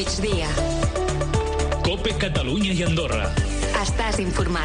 migdia. COPE Catalunya i Andorra. Estàs informat.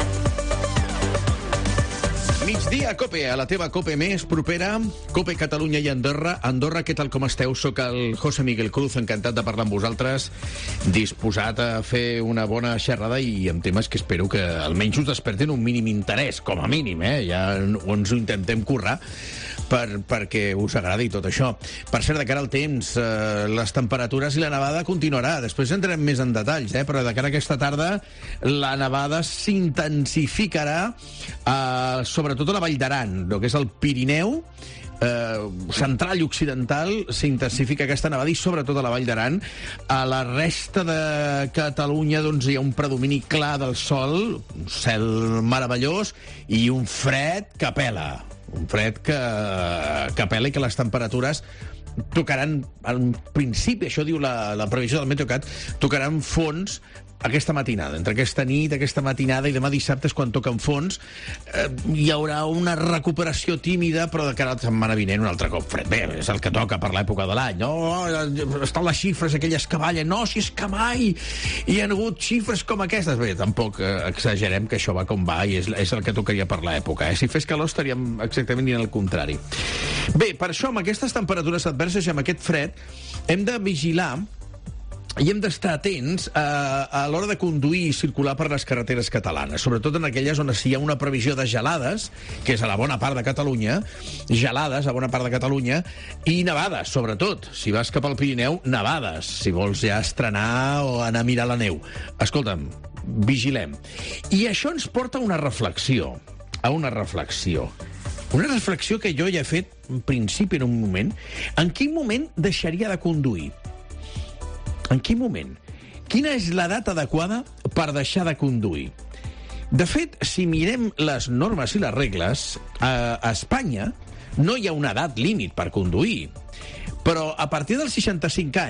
Migdia, COPE, a la teva COPE més propera, COPE Catalunya i Andorra. Andorra, què tal com esteu? Soc el José Miguel Cruz, encantat de parlar amb vosaltres, disposat a fer una bona xerrada i amb temes que espero que almenys us desperten un mínim interès, com a mínim, ja ens ho intentem currar perquè us agradi tot això. Per cert, de cara al temps, les temperatures i la nevada continuarà. Després entrem més en detalls, però de cara a aquesta tarda la nevada s'intensificarà, sobretot a la Vall d'Aran, el que és el Pirineu, central i occidental, s'intensifica aquesta nevada i sobretot a la Vall d'Aran. A la resta de Catalunya doncs, hi ha un predomini clar del sol, un cel meravellós i un fred que pela. Un fred que pela i que les temperatures tocaran, en principi, això diu la previsió del Meteocat, tocaran fons aquesta matinada. Entre aquesta nit, aquesta matinada i demà dissabte és quan toquen fons. Hi haurà una recuperació tímida, però de cara a la setmana vinent un altre cop fred. Bé, és el que toca per l'època de l'any. Estan les xifres aquelles que ballen. No, si és que mai hi ha hagut xifres com aquestes. Bé, tampoc exagerem que això va com va i és el que tocaria per l'època. Si fes calor estaríem exactament dient el contrari. Bé, per això, amb aquestes temperatures adverses i amb aquest fred, hem de vigilar i hem d'estar atents a l'hora de conduir i circular per les carreteres catalanes, sobretot en aquelles on hi ha una previsió de gelades, que és a la bona part de Catalunya, gelades a bona part de Catalunya, i nevades, sobretot. Si vas cap al Pirineu, nevades, si vols ja estrenar o anar a mirar la neu. Escolta'm, vigilem. I això ens porta a una reflexió. Una reflexió que jo ja he fet, en principi, en un moment. En quin moment deixaria de conduir? En quin moment? Quina és l'edat adequada per deixar de conduir? De fet, si mirem les normes i les regles, a Espanya no hi ha una edat límit per conduir. Però a partir dels 65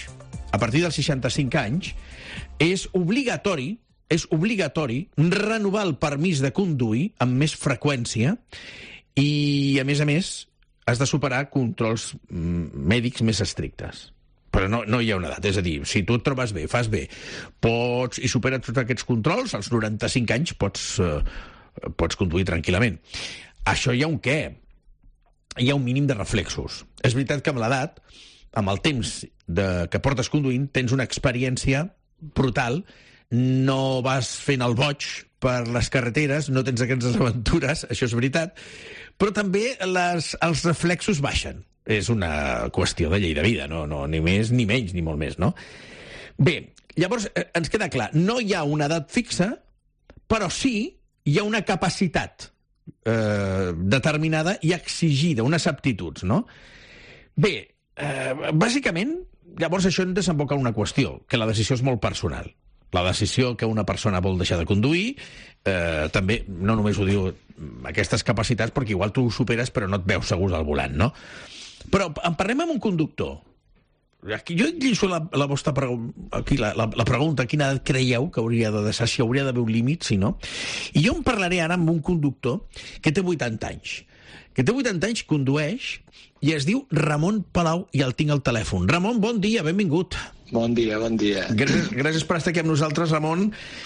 anys, és obligatori renovar el permís de conduir amb més freqüència i, a més, has de superar controls mèdics més estrictes. Però no hi ha una edat. És a dir, si tu et trobes bé, fas bé, i superes tots aquests controls, als 95 anys pots conduir tranquil·lament. Això hi ha un què? Hi ha un mínim de reflexos. És veritat que amb l'edat, amb el temps que portes conduint, tens una experiència brutal, no vas fent el boig per les carreteres, no tens aquestes aventures, això és veritat, però també els reflexos baixen. És una qüestió de llei de vida, no, ni més ni menys, ni molt més, no? Bé, llavors ens queda clar, no hi ha una edat fixa, però sí hi ha una capacitat determinada i exigida, unes aptituds, no? Bé, bàsicament, llavors això ens desemboca en una qüestió, que la decisió és molt personal. La decisió que una persona vol deixar de conduir, també, no només ho diu aquestes capacitats, perquè igual tu ho superes però no et veus segur al volant, no? Però en parlem amb un conductor. Aquí jo lliço la vostra la pregunta, quina edat creieu que hauria de deixar, si hauria d'haver un límit, si no. I jo en parlaré ara amb un conductor que té 80 anys. Que té 80 anys, condueix, i es diu Ramon Palau, i el tinc al telèfon. Ramon, bon dia, benvingut. Bon dia, bon dia. Gràcies per estar aquí amb nosaltres, Ramon.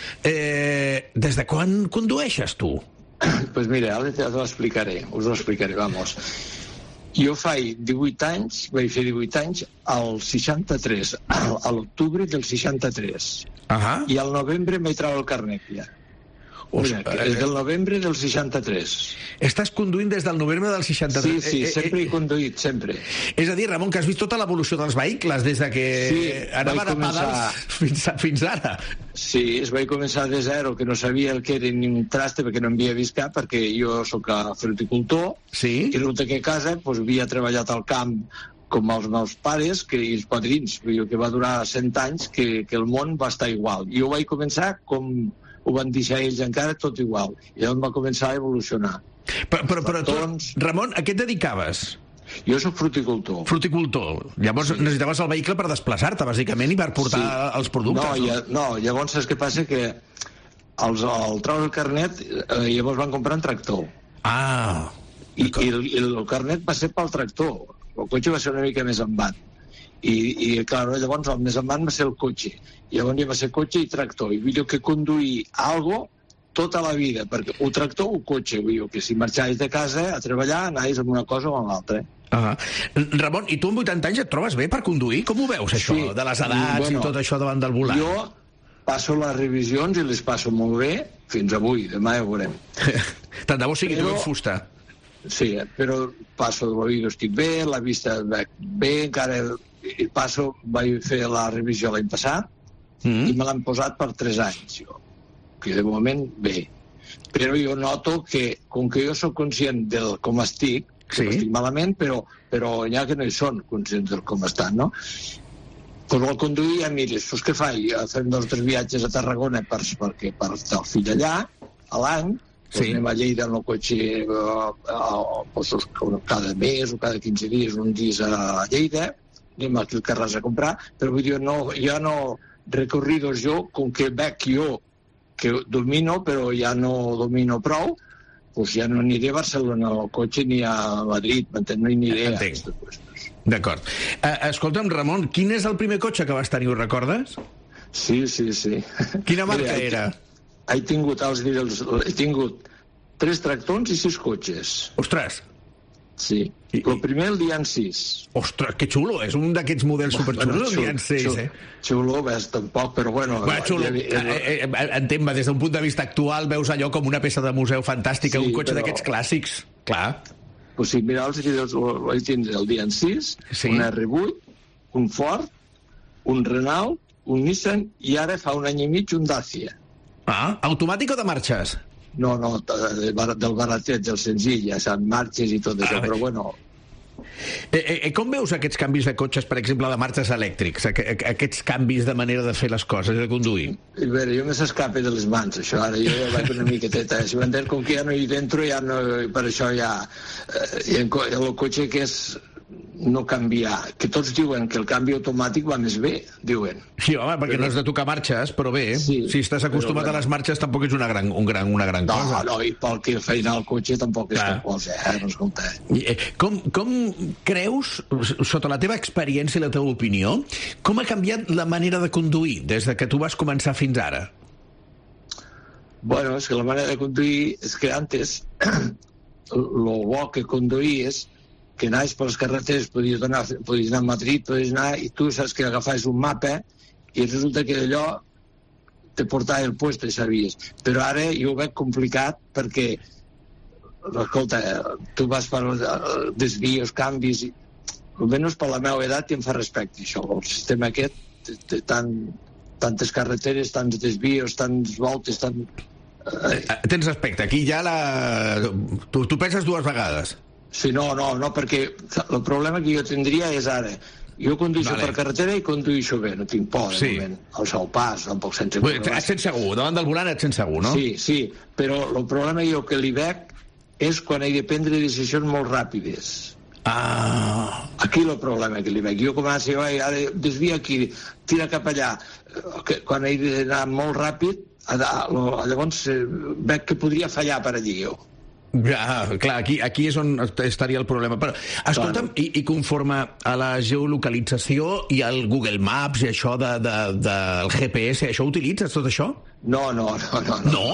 Des de quan condueixes, tu? Pues mira, ara us ho explicaré, vamos. Jo faig 18 anys, vaig fer 18 anys al 63, a l'octubre del 63. I al novembre m'he tret el carnet ja. Mira, des del novembre del 63. Estàs conduint des del novembre del 63? Sí, sempre he conduït, sempre. És a dir, Ramon, que has vist tota l'evolució dels vehicles des de que anaven a pedals fins ara. Sí, es vaig començar de zero, que no sabia el que era ni un traste, perquè no havia vist cap, perquè jo sóc fruticultor, i resulta que a casa havia treballat al camp com els meus pares i els padrins, que va durar 100 anys, que el món va estar igual. Jo vaig començar com ho van deixar ells encara tot igual. I llavors va començar a evolucionar. Però tu, Ramon, a què et dedicaves? Jo soc fruticultor. Fruticultor. Llavors necessitaves el vehicle per desplaçar-te, bàsicament, i per portar els productes. No, llavors saps què passa? Que al treure el carnet, llavors van comprar un tractor. I el carnet va ser pel tractor. El cotxe va ser una mica més en bat. I clar, llavors el més endavant va ser el cotxe. I llavors ja va ser cotxe i tractor. I vull dir que conduir algo tota la vida, perquè o tractor o cotxe, vull dir que si marxaves de casa a treballar, anaves amb una cosa o amb l'altra. Ramon, i tu amb 80 anys et trobes bé per conduir? Com ho veus, això, de les edats i tot això davant del volant? Jo passo les revisions i les passo molt bé, fins avui, demà ja ho veurem. Tant de bo sigui tu en fusta. Sí, però passo de l'oïdo, estic bé, la vista bé, encara passo, vaig fer la revisió l'any passat i me l'han posat per 3 anys, jo, que de moment bé. Però jo noto que, com que jo soc conscient del com estic, que estic malament, però n'hi ha que no hi són conscients del com estan, no? Doncs al conduir ja mires, què faig? Fem 2 o 3 viatges a Tarragona perquè per estar el fill allà, a l'any, anem a Lleida amb el cotxe cada mes o cada 15 dies, uns dies a Lleida, anem aquí al Carràs a comprar, però vull dir, ja no recorridos jo, com que veig jo que domino, però ja no domino prou, doncs ja no aniré a Barcelona al cotxe ni a Madrid, m'entens? No hi aniré a aquestes qüestions. D'acord. Escolta'm, Ramon, quin és el primer cotxe que vas tenir, ho recordes? Sí. Quina marca era? He tingut 3 tractors i 6 cotxes. Ostres! Sí. El primer el Dian 6. Ostres, que xulo, és un d'aquests models superxulos, el Dian 6, Xulo, ves, tampoc, però bueno... Xulo, entenc-me, des d'un punt de vista actual veus allò com una peça de museu fantàstica, un cotxe d'aquests clàssics, clar. Pues sí, mira, vaig tindre el Dian 6, un R8, un Ford, un Renault, un Nissan, i ara fa un any i mig un Dacia. Automàtic o de marxes? No, del baratet, del senzill, ja sap, marxes i tot això, però bueno... Com veus aquests canvis de cotxes, per exemple, de marxes elèctrics, aquests canvis de manera de fer les coses, de conduir? A veure, jo me s'escape de les mans, això, ara jo vaig una miqueteta, si m'entens, com que ja no hi dentro, ja no, per això ja... El cotxe que és no canviar, que tots diuen que el canvi automàtic va més bé, diuen. Sí, home, perquè no has de tocar marxes, però bé, si estàs acostumat a les marxes tampoc és una gran cosa. No, i pel que feina al cotxe tampoc és cap cosa, no escolta. Com creus, sota la teva experiència i la teva opinió, com ha canviat la manera de conduir des que tu vas començar fins ara? Bueno, és que la manera de conduir és que antes lo bo que conduïes que anaves per les carreteres, podies anar a Madrid, podies anar, i tu saps que agafaves un mapa i resulta que allò te portava el puesto i sabies. Però ara jo ho veig complicat perquè, escolta, tu vas per desvios, canvis, i almenys per la meva edat i em fa respecte això, el sistema aquest, tantes carreteres, tants desvios, tantes voltes, Tens respecte, aquí ja tu penses 2 vegades. Sí, no, perquè el problema que jo tindria és ara. Jo condueixo per carretera i condueixo bé, no tinc por, de moment. Al seu pas, tampoc sense... Ets sense segur, davant del volant ets sense segur, no? Sí, però el problema jo que li veig és quan he de prendre decisions molt ràpides. Aquí el problema que li veig. Jo començo, ara desvia aquí, tira cap allà. Quan he d'anar molt ràpid, llavors veig que podria fallar per allí jo. Ja, clar, aquí és on estaria el problema. Però, escolta'm, i conforme a la geolocalització i al Google Maps i això del GPS, això ho utilitzes, tot això? No. No?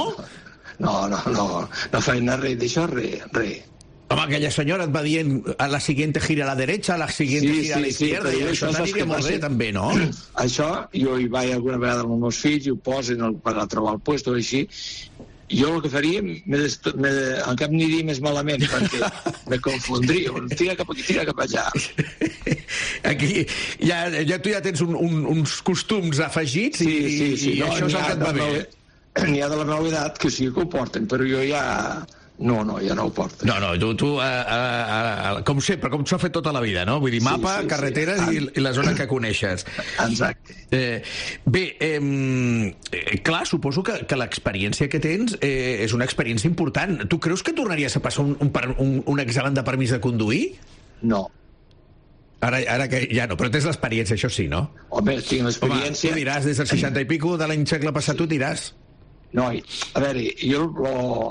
No feina res d'això, res. Home, aquella senyora et va dient a la siguiente gira a la derecha, a la siguiente gira a la izquierda, i això t'aniria molt bé, també, no? Això, jo hi vaig alguna vegada amb els meus fills i ho posen per a trobar el puesto així. Jo el que faria, en cap aniria més malament, perquè me confondria. Tira cap aquí, tira cap allà. Aquí, tu ja tens uns costums afegits i això és el que et va bé. N'hi ha de la meva edat que sí que ho porten, però jo ja... No, ja no ho porto. No, tu com sempre, com s'ha fet tota la vida, no? Vull dir, mapa, carreteres i la zona que coneixes. Exacte. Bé, clar, suposo que l'experiència que tens és una experiència important. Tu creus que tornaries a passar un examen de permís de conduir? No. Ara que ja no, però tens l'experiència, això sí, no? Home, tinc l'experiència... Home, tu diràs, des del 60 i pico de l'any segle passat, tu diràs... No, a veure, jo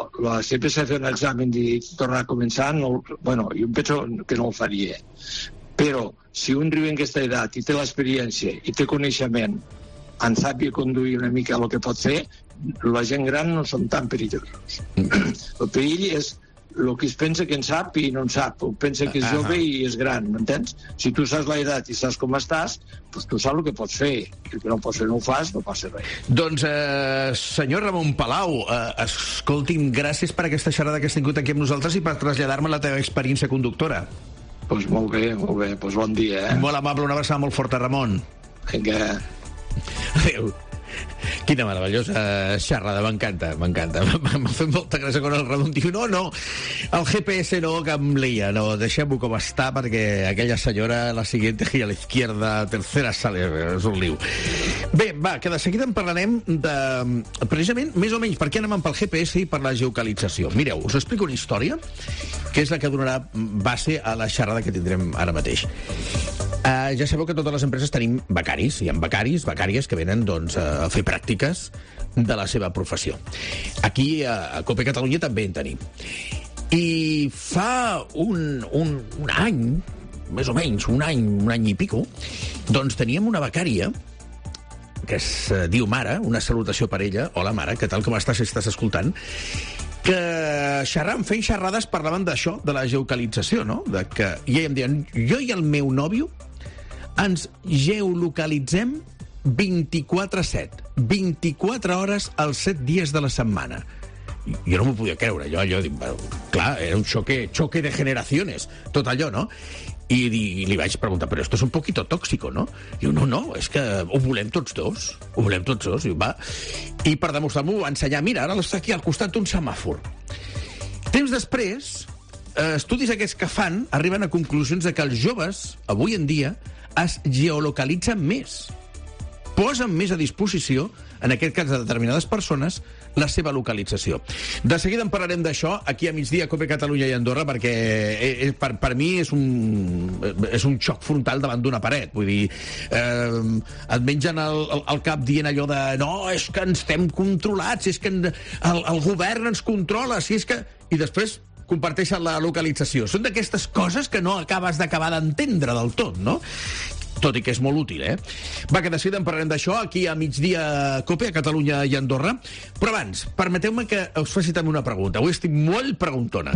sempre s'ha fet un examen i tornar a començar, jo penso que no ho faria, Però si un riu en aquesta edat i té l'experiència i té coneixement, en sàpiga conduir una mica el que pot fer, la gent gran no són tan perillosos. El perill és el que es pensa que en sap i no en sap, o pensa que és jove i és gran, m'entens? Si tu saps l'edat i saps com estàs, doncs tu saps el que pots fer, i el que no pots fer no ho fas, no passa res. Doncs, senyor Ramon Palau, escolti'm, gràcies per aquesta xerrada que has tingut aquí amb nosaltres i per traslladar-me la teva experiència conductora. Doncs molt bé, doncs bon dia, Molt amable, una abraçada molt forta, Ramon. Vinga. Adéu. Quina meravellosa xerrada, m'encanta. M'ha fet molta gràcia quan el Ramon diu no, el GPS no, que em lia, no, deixem-ho com està, perquè aquella senyora, la siguiente gira a la izquierda, tercera sale, és un liu. Bé, va, que de seguida en parlarem de, precisament, més o menys, per què anem pel GPS i per la geocalització. Mireu, us explico una història, que és la que donarà base a la xerrada que tindrem ara mateix. Ja sabeu que totes les empreses tenim becaris. Hi ha becaris, becàries que venen doncs, a fer pràctiques de la seva professió. Aquí a COPE Catalunya també en tenim. I fa un any, més o menys, un any i pico, doncs teníem una becària que es diu Mara, una salutació per ella. Hola, Mara, què tal, com estàs, si estàs escoltant? Que fent xerrades parlaven d'això, de la geocalització, no? De que, i ella em deia, jo i el meu nòvio ens geolocalitzem 24/7, 24 hores als 7 dies de la setmana. Jo no m'ho podia creure, jo dic, clar, era un choque de generaciones, tot allò, no? I li vaig preguntar, però esto es un poquito tóxico, ¿no? I diu, no, és que ho volem tots dos. I va. I per demostrar-m'ho va ensenyar, mira, ara està aquí al costat d'un semàfor. Temps després, estudis aquests que fan arriben a conclusions de que els joves, avui en dia, es geolocalitzen més. Posen més a disposició, en aquest cas de determinades persones, la seva localització. De seguida en parlarem d'això aquí a migdia a COPE Catalunya i Andorra, perquè per mi és un xoc frontal davant d'una paret. Vull dir, et mengen el cap dient allò de no, és que ens estem controlats, és que el govern ens controla, si és que... I després comparteixen la localització. Són d'aquestes coses que no acabes d'acabar d'entendre del tot, no? Tot i que és molt útil, Va, que de seguida en parlarem d'això aquí a migdia COPE, a Catalunya i Andorra. Però abans, permeteu-me que us faci també una pregunta. Avui estic molt preguntona.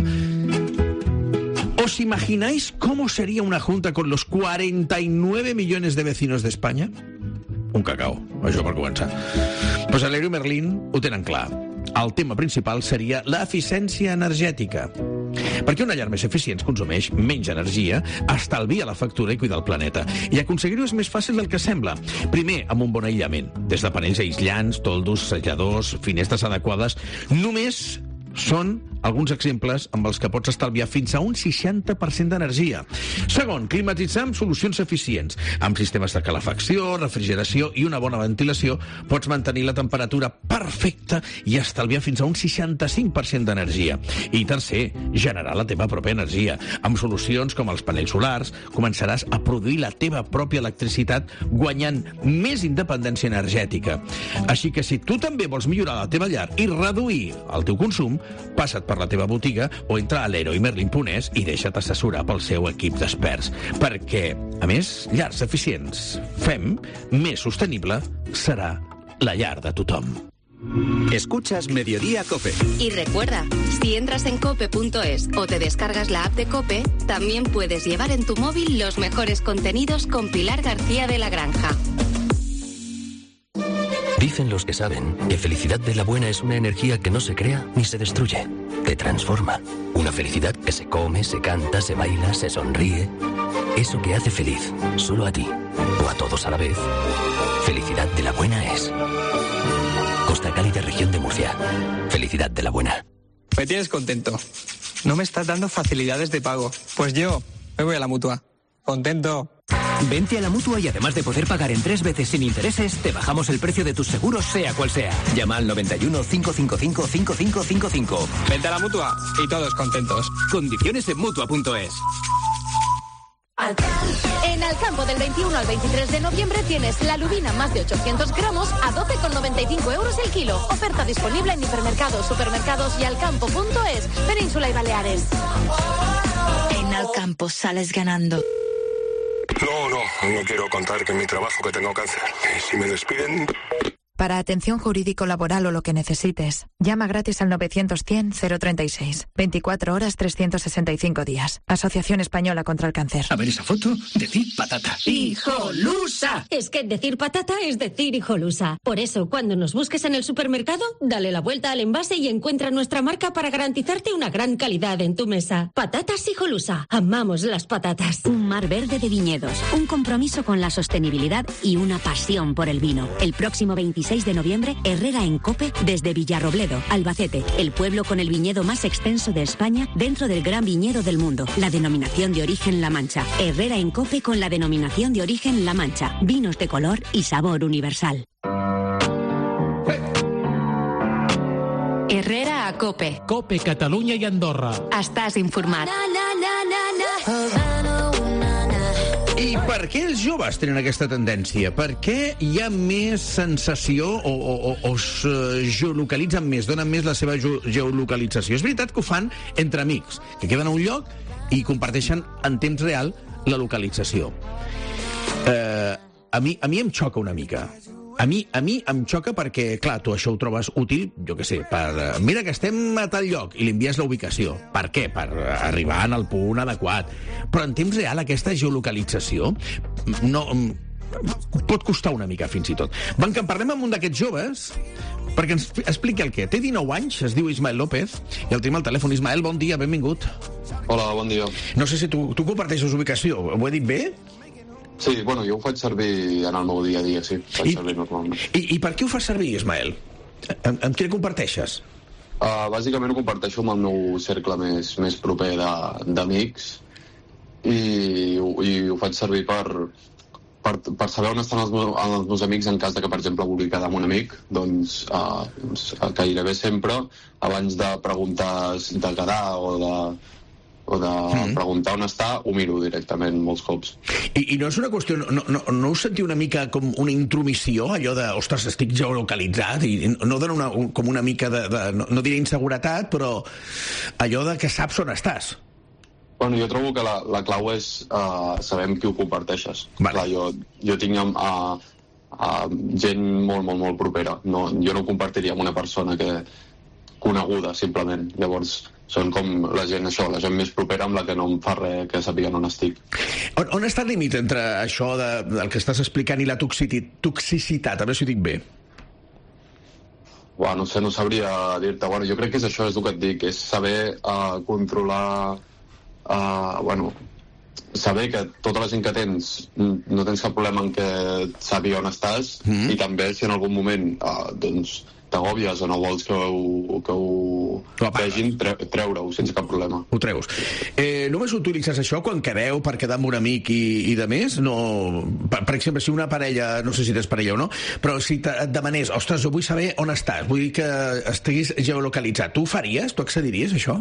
¿Os imagináis cómo sería una junta con los 49 millones de vecinos de España? Un cacao, això per començar. Pues a Leroy Merlin ho tenen clar. El tema principal seria l'eficiència energètica. Perquè una llar més eficient consumeix menys energia, estalvia la factura i cuida el planeta. I aconseguir-ho és més fàcil del que sembla. Primer, amb un bon aïllament. Des de panells aïslants, toldos, selladors, finestres adequades. Només són alguns exemples amb els que pots estalviar fins a un 60% d'energia. Segon, climatitzar amb solucions eficients. Amb sistemes de calefacció, refrigeració i una bona ventilació pots mantenir la temperatura perfecta i estalviar fins a un 65% d'energia. I tercer, generar la teva pròpia energia. Amb solucions com els panells solars començaràs a produir la teva pròpia electricitat guanyant més independència energètica. Així que si tu també vols millorar la teva llar i reduir el teu consum, passa't per la teva botiga o entra a leroymerlin.es i deixa't assessorar pel seu equip d'experts. Perquè, a més, llars eficients fem, més sostenible serà la llar de tothom. Escuchas Mediodía COPE. Y recuerda, si entras en cope.es o te descargas la app de COPE, también puedes llevar en tu móvil los mejores contenidos con Pilar García de la Granja. Dicen los que saben que felicidad de la buena es una energía que no se crea ni se destruye, que transforma. Una felicidad que se come, se canta, se baila, se sonríe. Eso que hace feliz, solo a ti, o a todos a la vez. Felicidad de la buena es. Costa Cálida, región de Murcia. Felicidad de la buena. Me tienes contento. No me estás dando facilidades de pago. Pues yo me voy a la Mutua. Contento. Vente a la Mutua y además de poder pagar en 3 veces sin intereses, te bajamos el precio de tus seguros, sea cual sea. Llama al 91 555 5555. Vente a la Mutua y todos contentos. Condiciones en Mutua.es. En Alcampo del 21 al 23 de noviembre tienes la lubina más de 800 gramos a 12,95 euros el kilo. Oferta disponible en hipermercados, supermercados y alcampo.es, Península y Baleares. En Alcampo sales ganando. No quiero contar que en mi trabajo que tengo cáncer. Y si me despiden... Para atención jurídico-laboral o lo que necesites, llama gratis al 900-100-036. 24 horas, 365 días. Asociación Española contra el Cáncer. A ver esa foto, decir patata. ¡Hijolusa! Es que decir patata es decir hijolusa. Por eso, cuando nos busques en el supermercado, dale la vuelta al envase y encuentra nuestra marca para garantizarte una gran calidad en tu mesa. Patatas Hijolusa. Amamos las patatas. Un mar verde de viñedos, un compromiso con la sostenibilidad y una pasión por el vino. El próximo 26 de noviembre, Herrera en COPE desde Villarrobledo, Albacete, el pueblo con el viñedo más extenso de España dentro del gran viñedo del mundo, la denominación de origen La Mancha. Herrera en COPE con la denominación de origen La Mancha. Vinos de color y sabor universal. Herrera a COPE. COPE Catalunya i Andorra. Estàs informat. I per què els joves tenen aquesta tendència? Per què hi ha més sensació o es geolocalitzen més, donen més la seva geolocalització? És veritat que ho fan entre amics, que queden a un lloc i comparteixen en temps real la localització. A mi em xoca una mica. A mi em xoca perquè, clar, tu això ho trobes útil, jo què sé, per... Mira que estem a tal lloc, i li envies la ubicació. Per què? Per arribar en el punt adequat. Però en temps real aquesta geolocalització no... pot costar una mica, fins i tot. Van, que en parlem amb un d'aquests joves perquè ens expliqui el què. Té 19 anys, es diu Ismael López, i el tenim al telèfon. Ismael, bon dia, benvingut. Hola, bon dia. No sé si tu comparteixes ubicació. Ho he dit bé? Sí, bueno, jo ho faig servir en el meu dia a dia, sí. Faig servir normalment. I per què ho fas servir, Ismael? Amb qui el comparteixes? Bàsicament ho comparteixo amb el meu cercle més proper d'amics i ho faig servir per saber on estan els meus amics en cas de que, per exemple, vulgui quedar amb un amic, doncs gairebé sempre, abans de preguntar de quedar o de preguntar on està, ho miro directament molts cops. I no és una qüestió... No us sentiu una mica com una intromissió, allò de, ostres, estic geolocalitzat, i no dona com una mica de no diré inseguretat, però allò de que saps on estàs? Bueno, jo trobo que la clau és saber amb qui ho comparteixes. Clar, jo tinc gent molt propera. Jo no ho compartiria amb una persona coneguda, simplement. Llavors, són com la gent més propera amb la que no em fa res que sàpiguen on estic. On està el límit entre això del que estàs explicant i la toxicitat? A veure si ho dic bé. No sé, no sabria dir-te. Jo crec que és això, és el que et dic, és saber controlar... saber que tota la gent que tens no tens cap problema en què sàpiga on estàs, i també si en algun moment t'agòbies o no vols que ho vegin, treure-ho sense cap problema. Ho treus. Només utilitzes això quan quedeu per quedar amb un amic i de més? No... Per exemple, si una parella, no sé si tens parella o no, però si et demanés, ostres, jo vull saber on estàs, vull que estiguis geolocalitzat, tu ho faries? Tu accediries a això?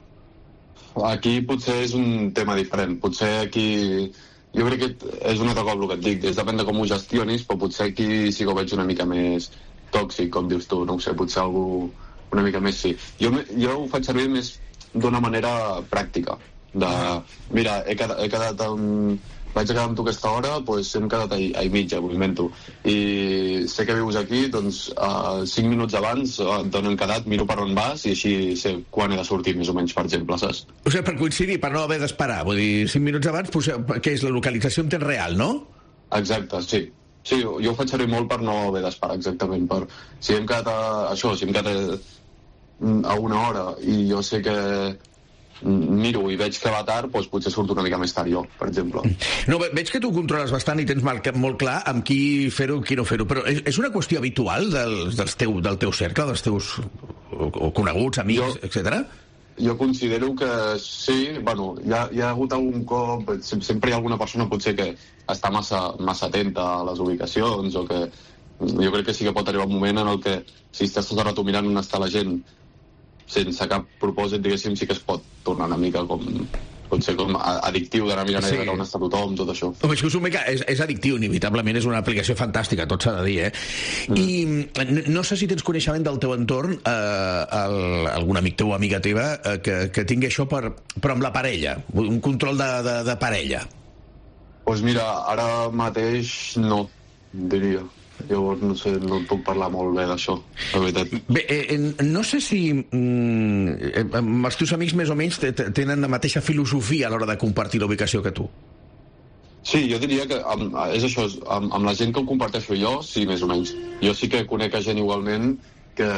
Aquí potser és un tema diferent. Potser aquí... Jo crec que és un altre cop el que et dic. Depèn de com ho gestionis, però potser aquí sí que ho veig una mica més tòxic, com dius tu. No ho sé, potser algú una mica més sí. Jo ho faig servir més d'una manera pràctica. Mira, vaig a quedar amb tu aquesta hora, doncs hem quedat a mitja, ho invento. I sé que vius aquí, doncs 5 minuts abans d'on hem quedat, miro per on vas i així sé quan he de sortir, més o menys, per exemple, saps? O sigui, per coincidir, per no haver d'esperar. Vull dir, 5 minuts abans, que és la localització en temps real, no? Exacte, sí. Sí, jo ho faig servir molt per no haver d'esperar, exactament. Si hem quedat si hem quedat a una hora i jo sé que miro i veig que va tard, doncs potser surto una mica més tard jo, per exemple. No, veig que tu controles bastant i tens molt clar amb qui fer-ho i qui no fer-ho, però és una qüestió habitual del teu cercle, dels teus coneguts, amics, etc. Jo considero que sí, hi ha hagut algun cop, sempre hi ha alguna persona potser que està massa atenta a les ubicacions, o que jo crec que sí que pot arribar un moment en el que si estàs tot el rato mirant on està la gent sense cap propòsit, diguéssim, sí que es pot tornar una mica potser com addictiu d'anar mirant on està tothom, tot això. Home, és addictiu, inevitablement, és una aplicació fantàstica, tot s'ha de dir, I no sé si tens coneixement del teu entorn, algun amic teu o amiga teva, que tingui això, però amb la parella, un control de parella. Doncs mira, ara mateix no, diria. Llavors, no sé, no et puc parlar molt bé d'això, la veritat. Bé, no sé si els teus amics més o menys tenen la mateixa filosofia a l'hora de compartir la ubicació que tu. Sí, jo diria que és això, amb la gent que ho comparteixo jo, sí, més o menys. Jo sí que conec gent igualment que...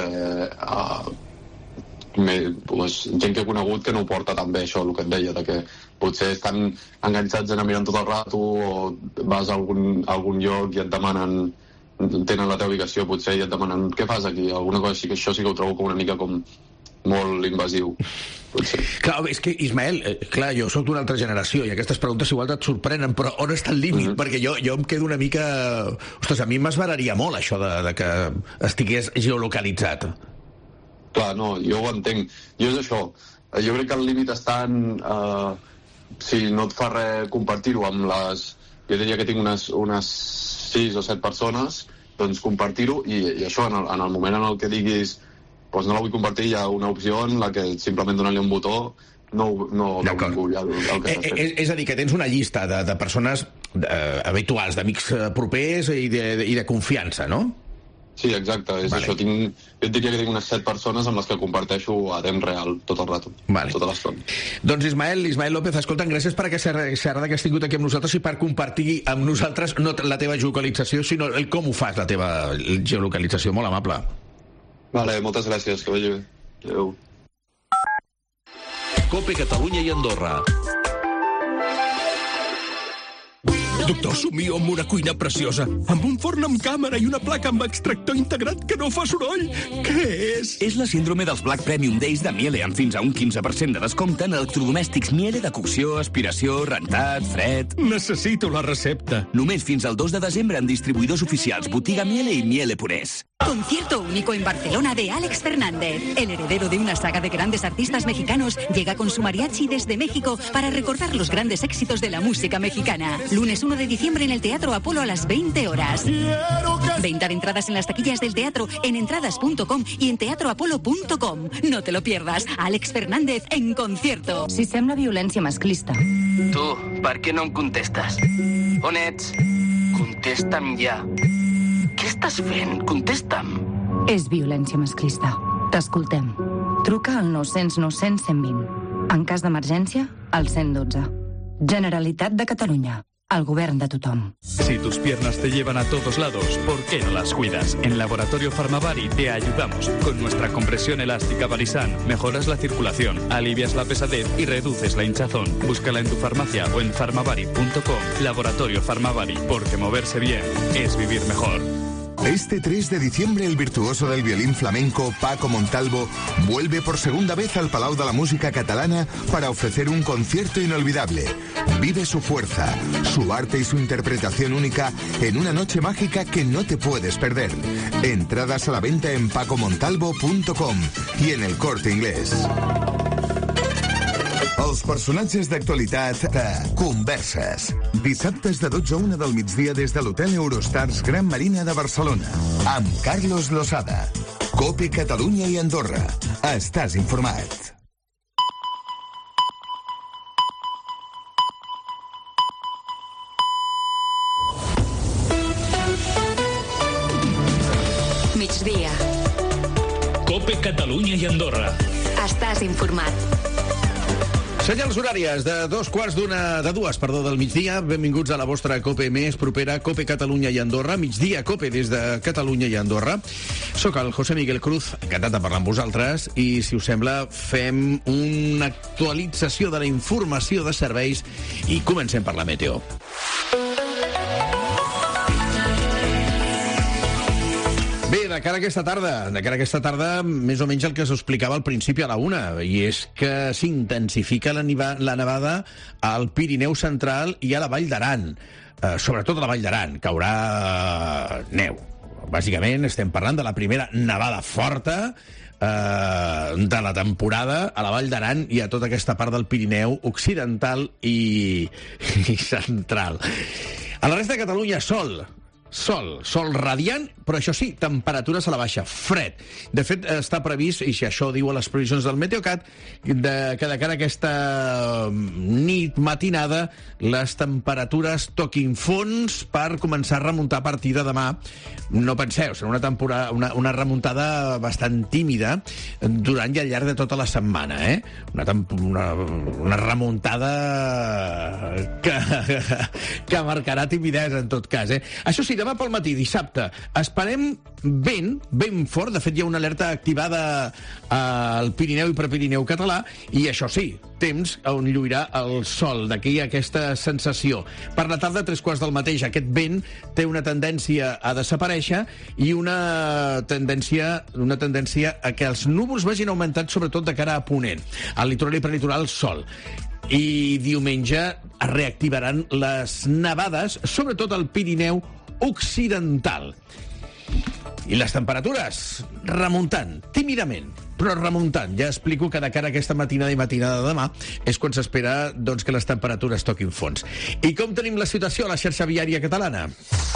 gent que he conegut que no ho porta tan bé, això, el que et deia, de que potser estan enganxats a anar mirant tot el rato o vas a algun lloc i et demanen, tenen la teva ubicació potser i et demanen què fas aquí, alguna cosa així, que això sí que ho trobo com una mica com molt invasiu, potser. Clar, és que, Ismael, clar, jo sóc d'una altra generació i aquestes preguntes igual et sorprenen, però on està el límit? Perquè jo em quedo una mica... Ostres, a mi m'esveraria molt això de que estigués geolocalitzat. Clar, no, jo ho entenc. Jo és això. Jo crec que el límit està en... si no et fa res compartir-ho amb les... Jo diria que tinc unes 6 o 7 persones, doncs compartir-ho, i això, en el moment en el que diguis doncs no la vull compartir, hi ha una opció en la que simplement donar-li un botó no vull el que estàs fent. És a dir, que tens una llista de persones habituals, d'amics propers i de confiança, no? Sí, exacte, és això. Jo diria que tinc unes 7 persones amb les que comparteixo a temps real tot el rato, tota l'estona. Doncs Ismael López, escolta'm, gràcies per aquesta xerrada que has tingut aquí amb nosaltres i per compartir amb nosaltres no la teva geolocalització, sinó el com ho fas, la teva geolocalització. Molt amable. Vale, moltes gràcies, que vagi bé. Adéu. COPE Catalunya i Andorra. Doctor, somio amb una cuina preciosa, amb un forn amb càmera i una placa amb extractor integrat que no fa soroll. Què és? És la síndrome dels Black Premium Days de Miele, amb fins a un 15% de descompte en electrodomèstics Miele de cocció, aspiració, rentat, fred... Necessito la recepta. Només fins al 2 de desembre en distribuïdors oficials Botiga Miele i Miele Purés. Concierto único en Barcelona de Alex Fernández. El heredero de una saga de grandes artistas mexicanos llega con su mariachi desde México para recordar los grandes éxitos de la música mexicana. Lunes 1 de diciembre en el Teatro Apolo a las 20 horas. Venta de entradas en las taquillas del teatro en entradas.com y en teatroapolo.com. No te lo pierdas. Alex Fernández en concierto. Si sembla violència masclista. Tu, per què no em contestes? On ets? Contesta'm ja. Què estàs fent? Contesta'm. És violència masclista. T'escoltem. Truca al 900 900 120. En cas d'emergència, al 112. Generalitat de Catalunya. Al govern de tothom. Si tus piernas te llevan a todos lados, ¿por qué no las cuidas? En Laboratorio Farmavari te ayudamos. Con nuestra compresión elástica Barisan mejoras la circulación, alivias la pesadez y reduces la hinchazón. Búscala en tu farmacia o en farmavari.com. Laboratorio Farmavari, porque moverse bien es vivir mejor. Este 3 de diciembre el virtuoso del violín flamenco Paco Montalvo vuelve por segunda vez al Palau de la Música Catalana para ofrecer un concierto inolvidable. Vive su fuerza, su arte y su interpretación única en una noche mágica que no te puedes perder. Entradas a la venta en pacomontalvo.com y en el Corte Inglés. Els personatges d'actualitat de Converses. Dissabtes de 12 a 1 del migdia des de l'Hotel Eurostars Gran Marina de Barcelona. Amb Carlos Losada. COPE Catalunya i Andorra. Estàs informat. Migdia. COPE Catalunya i Andorra. Estàs informat. Senyals horàries de dues del migdia. Benvinguts a la vostra COPE més propera, COPE Catalunya i Andorra. Migdia COPE des de Catalunya i Andorra. Soc el José Miguel Cruz, encantat de parlar amb vosaltres, i si us sembla fem una actualització de la informació de serveis i comencem per la meteo. Bé, de cara a aquesta tarda, més o menys el que s'explicava al principi a la 1, i és que s'intensifica la nevada al Pirineu central i a la Vall d'Aran. Sobretot a la Vall d'Aran, caurà neu. Bàsicament estem parlant de la primera nevada forta de la temporada a la Vall d'Aran i a tota aquesta part del Pirineu occidental i central. A la resta de Catalunya, sol. sol radiant, però això sí, temperatures a la baixa, fred. De fet, està previst, i si això diu a les previsions del Meteocat, que de cara a aquesta nit matinada les temperatures toquin fons per començar a remuntar a partir de demà. No penseu, serà una remuntada bastant tímida durant i al llarg de tota la setmana, una remuntada que marcarà timidesa en tot cas, Això sí, demà pel matí, dissabte, esperem vent fort. De fet, hi ha una alerta activada al Pirineu i Prepirineu català, i això sí, temps on lluirà el sol. D'aquí aquesta sensació. Per la tarda, 3:15 del mateix, aquest vent té una tendència a desaparèixer i una tendència a que els núvols vagin augmentant, sobretot de cara a ponent. Al litoral i prelitoral, sol. I diumenge es reactivaran les nevades, sobretot al Pirineu occidental. I les temperatures remuntant, tímidament, però remuntant. Ja explico que de cara a aquesta matinada i matinada de demà és quan s'espera que les temperatures toquin fons. I com tenim la situació a la xarxa viària catalana?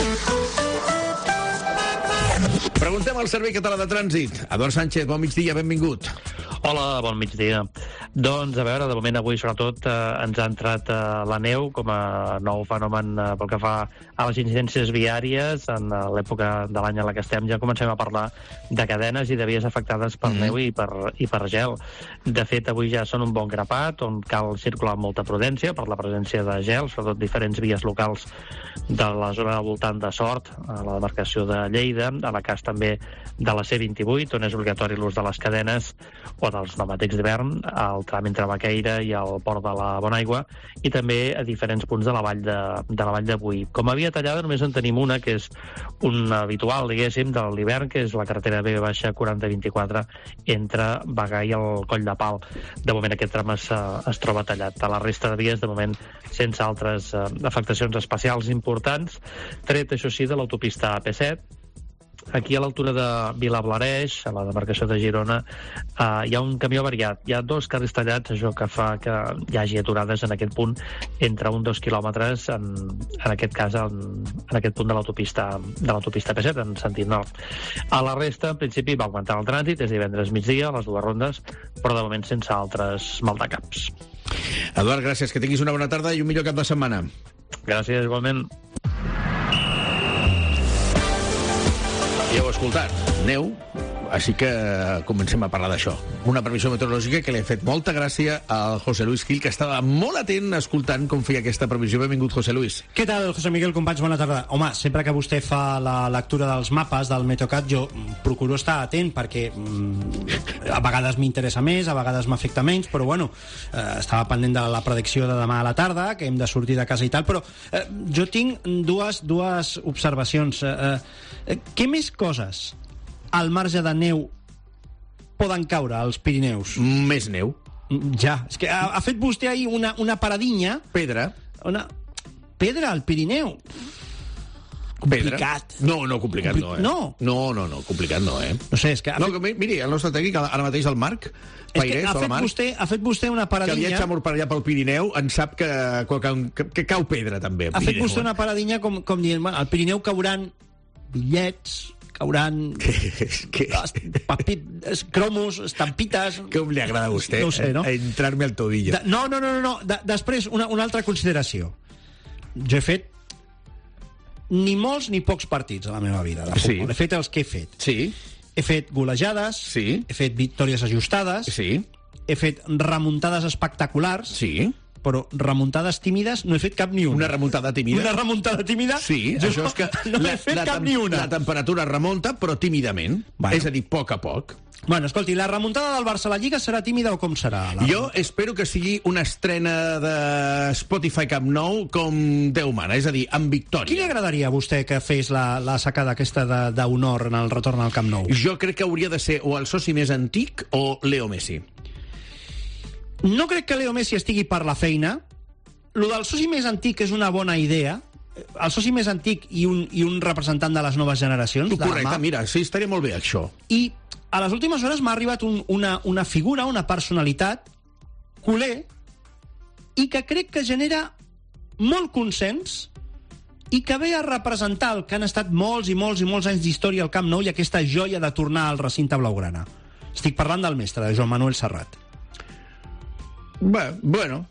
Preguntem al Servei Català de Trànsit. Eduard Sánchez, bon migdia, benvingut. Hola, bon migdia. Doncs, a veure, de moment avui sobretot ens ha entrat la neu com a nou fenomen pel que fa a les incidències viàries. En l'època de l'any en la que estem ja comencem a parlar de cadenes i de vies afectades per neu i per gel. De fet, avui ja són un bon grapat on cal circular amb molta prudència per la presència de gel, sobretot diferents vies locals de la zona al voltant de Sort, a la demarcació de Lleida, a la cas també de la C28, on és obligatori l'ús de les cadenes o dels pneumàtics d'hivern, al tram entre Baqueira i el port de la Bonaigua, i també a diferents punts de la vall de Boí. Com a via tallada només en tenim una, que és un habitual, diguéssim, de l'hivern, que és la carretera B-4024 entre Bagà i el Coll de Pal. De moment aquest tram es troba tallat. A la resta de vies, de moment, sense altres afectacions especials importants, tret, això sí, de l'autopista AP7. Aquí a l'altura de Vilablareix, a la demarcació de Girona, hi ha un camió variat. Hi ha 2 carrils tallats, això que fa que hi hagi aturades en aquest punt entre 1-2 quilòmetres, en aquest cas en aquest punt de l'autopista P7, en sentit nord. A la resta, en principi, va augmentar el trànsit, és divendres migdia, a les 2 rondes, però de moment sense altres maldecaps. Eduard, gràcies, que tinguis una bona tarda i un millor cap de setmana. Gràcies, igualment. Ja heu escoltat, neu, així que comencem a parlar d'això. Una previsió meteorològica que li ha fet molta gràcia al José Luis Gil, que estava molt atent escoltant com feia aquesta previsió. Benvingut, José Luis. Què tal, José Miguel, companys? Bona tarda. Home, sempre que vostè fa la lectura dels mapes del Meteocat, jo procuro estar atent perquè a vegades m'interessa més, a vegades m'afecta menys, però bueno, estava pendent de la predicció de demà a la tarda, que hem de sortir de casa i tal, però jo tinc dues observacions. Què més coses al marge de neu poden caure als Pirineus? Més neu. Ja, és que ha fet vostè ahir una paradinya. Pedra. Pedra al Pirineu. Complicat. No, complicat no, No, complicat no, No sé, és que... Miri, el nostre tècnic, ara mateix el Marc Pairés, ha fet vostè una paradinya... Que viatja molt per allà pel Pirineu, en sap que cau pedra, també. Ha fet vostè una paradinya com dient, al Pirineu cauran bitllets, cauran cromos, estampites... Com li agrada a vostè, no sé, no? Entrar-me al tobillo. No. Després, una altra consideració. Jo he fet ni molts ni pocs partits a la meva vida de futbol. He fet els que he fet. Sí. He fet golejades, he fet victòries ajustades, he fet remuntades espectaculars, però remuntades tímides no he fet cap ni una. Una remuntada tímida? Una remuntada tímida? Sí, això és que no he fet cap ni una. La temperatura remunta, però tímidament. Bueno. És a dir, a poc a poc. Bueno, escolti, la remuntada del Barça a la Lliga serà tímida o com serà? Jo espero que sigui una estrena de Spotify Camp Nou com Déu mana, és a dir, amb victòria. Qui li agradaria a vostè que fes la sacada aquesta d'honor en el retorn al Camp Nou? Jo crec que hauria de ser o el soci més antic o Leo Messi. No crec que Leo Messi estigui per la feina. Lo del soci més antic és una bona idea. El soci més antic i un representant de les noves generacions. Correcte, mira, sí, estaria molt bé això. I a les últimes hores m'ha arribat una figura, una personalitat culer, i que crec que genera molt consens i que ve a representar el que han estat molts i molts i molts anys d'història al Camp Nou i aquesta joia de tornar al recinte blaugrana. Estic parlant del mestre, de Joan Manuel Serrat. Bueno.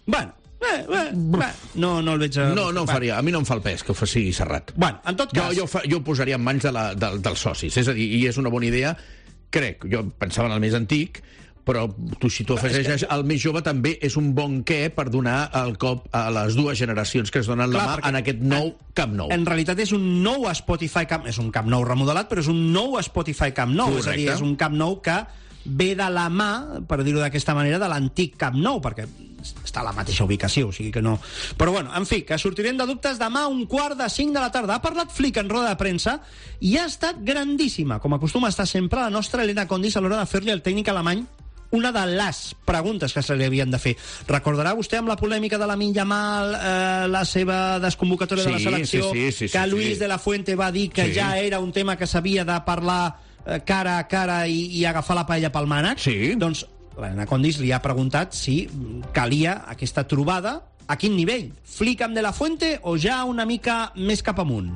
No el veig... No em faria. A mi no em fa el pes que ho faci Serrat. Bueno, en tot cas... Jo ho posaria en mans dels socis. És a dir, i és una bona idea, crec. Jo pensava en el més antic, però si tu afegeixes el més jove també és un bon què per donar el cop a les dues generacions que es donen la mà en aquest nou Camp Nou. En realitat és un nou Spotify Camp... És un Camp Nou remodelat, però és un nou Spotify Camp Nou. Correcte. És a dir, és un Camp Nou que ve de la mà, per dir-ho d'aquesta manera, de l'antic Camp Nou, perquè està a la mateixa ubicació, o sigui que no... Però bueno, en fi, que sortirem de dubtes demà a 4:45 de la tarda. Ha parlat Flick en roda de premsa i ha estat grandíssima, com acostuma a estar sempre la nostra Elena Condis a l'hora de fer-li al tècnic alemany una de les preguntes que se li havien de fer. Recordarà vostè amb la polèmica de Lamine Yamal, la seva desconvocatòria de la selecció, que Luis de la Fuente va dir que ja era un tema que s'havia de parlar cara a cara i agafar la paella pel mànec? Sí. Doncs l'Elena Condis li ha preguntat si calia aquesta trobada, a quin nivell? Flick amb de la Fuente o ja una mica més cap amunt?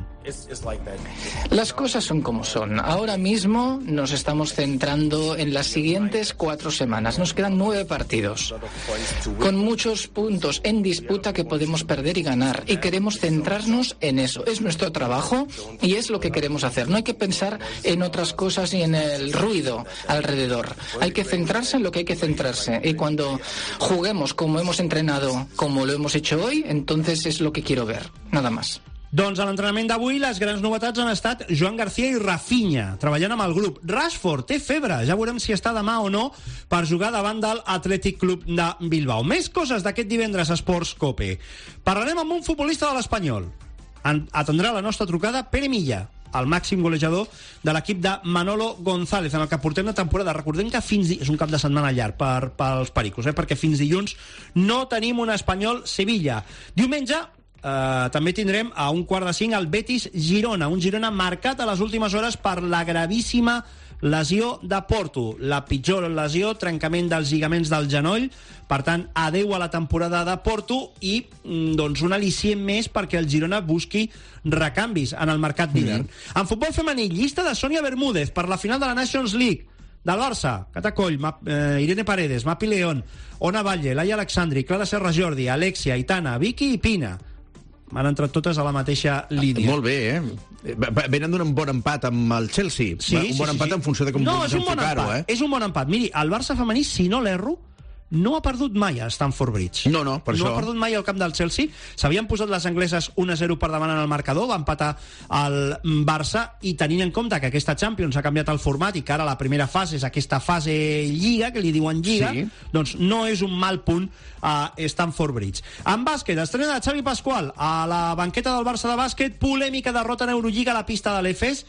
Las cosas son como son. Ahora mismo nos estamos centrando en las siguientes 4 semanas. Nos quedan 9 partidos, con muchos puntos en disputa que podemos perder y ganar. Y queremos centrarnos en eso. Es nuestro trabajo y es lo que queremos hacer. No hay que pensar en otras cosas y en el ruido alrededor. Hay que centrarse en lo que hay que centrarse. Y cuando juguemos como hemos entrenado, como lo hemos hecho hoy, entonces es lo que quiero ver. Nada más. Doncs a l'entrenament d'avui les grans novetats han estat Joan García i Rafinha, treballant amb el grup. Rashford té febre, ja veurem si està demà o no per jugar davant del Athletic Club de Bilbao. Més coses d'aquest divendres a Esports Cope. Parlarem amb un futbolista de l'Espanyol. Atendrà la nostra trucada Pere Milla, el màxim golejador de l'equip de Manolo González, en el que portem la temporada. Recordem que és un cap de setmana llarg pels pericos, perquè fins dilluns no tenim un Espanyol-Sevilla. Diumenge també tindrem a 4:45 el Betis-Girona, un Girona marcat a les últimes hores per la gravíssima lesió de Porto, la pitjor lesió, trencament dels lligaments del genoll. Per tant, adeu a la temporada de Porto i doncs un al·licient més perquè el Girona busqui recanvis en el mercat d'hivern. En futbol femení, llista de Sònia Bermúdez per la final de la Nations League del Barça: Cata Coll, Irene Paredes, Mapi León, Ona Valle, Laia Alexandri, Clara Serra Jordi, Alexia, Aitana, Vicky i Pina. Han entrat totes a la mateixa línia. Molt bé, Venen d'un bon empat amb el Chelsea. Un bon empat en funció de com vulguis enfocar-ho, És un bon empat. Miri, el Barça femení, si no l'erro, no ha perdut mai a Stamford Bridge. No, per això. No ha perdut mai al camp del Chelsea. S'havien posat les angleses 1-0 per davant en el marcador, va empatar el Barça, i tenint en compte que aquesta Champions ha canviat el format i que ara la primera fase és aquesta fase Lliga, que li diuen Lliga, doncs no és un mal punt a Stamford Bridge. En bàsquet, estrena de Xavi Pascual a la banqueta del Barça de bàsquet, polèmica derrota en Eurolliga a la pista de l'Efes.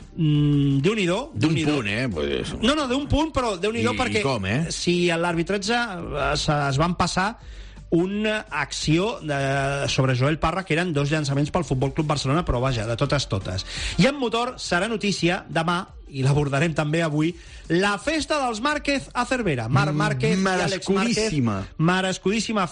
Déu-n'hi-do. D'un punt, No, d'un punt, però Déu-n'hi-do, perquè com, si a l'arbitratge es van passar una acció sobre Joel Parra, que eren 2 llançaments pel Futbol Club Barcelona, però vaja, de totes. I en motor serà notícia demà, i l'abordarem també avui, la festa dels Márquez a Cervera. Marc Márquez i Àlex Márquez. Merescudíssima